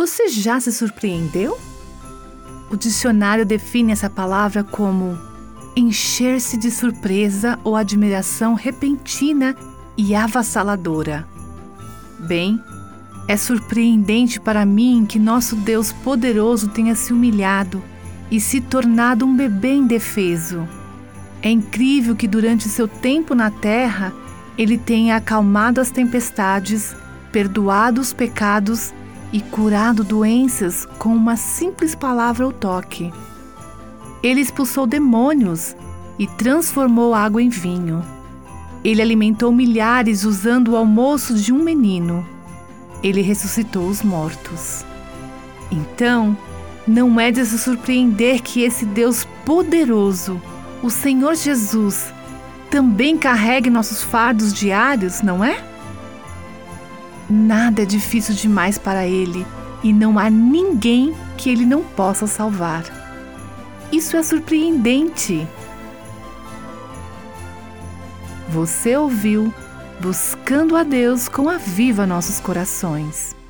Você já se surpreendeu? O dicionário define essa palavra como encher-se de surpresa ou admiração repentina e avassaladora. Bem, é surpreendente para mim que nosso Deus poderoso tenha se humilhado e se tornado um bebê indefeso. É incrível que durante seu tempo na terra, ele tenha acalmado as tempestades, perdoado os pecados e curado doenças com uma simples palavra ou toque. Ele expulsou demônios e transformou água em vinho. Ele alimentou milhares usando o almoço de um menino. Ele ressuscitou os mortos. Então, não é de se surpreender que esse Deus poderoso, o Senhor Jesus, também carregue nossos fardos diários, não é? Nada é difícil demais para Ele e não há ninguém que Ele não possa salvar. Isso é surpreendente. Você ouviu Buscando a Deus com Aviva Nossos Corações.